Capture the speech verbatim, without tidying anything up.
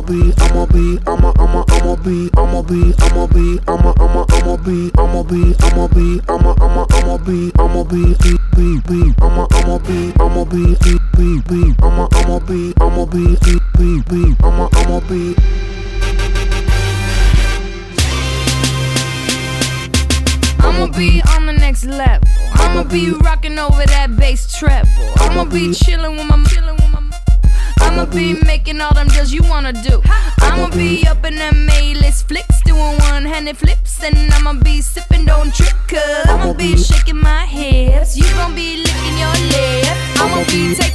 be, I'ma be, I'ma, I'ma, I'ma be, I'ma be, I'ma be, I'ma, I'ma, I'ma be, I'ma be, I'ma be, I'ma, I'ma, I'ma be, I'ma be, be, be, be, I'ma, I'ma be, I'ma be, be, be, be, I'ma, I'ma be, I'ma be, be, be, be, I'ma, I'ma be. I'ma be on the next level. I'ma be rocking over that bass treble. I'ma be chillin' with my, chillin' with my. I'ma be making all them deals you wanna do. I'ma be up in them A-list flicks, doing one-handed flips, and I'ma be sipping, don't trip, cause I'ma be shaking my hips. You gon' be licking your lips. I'ma be taking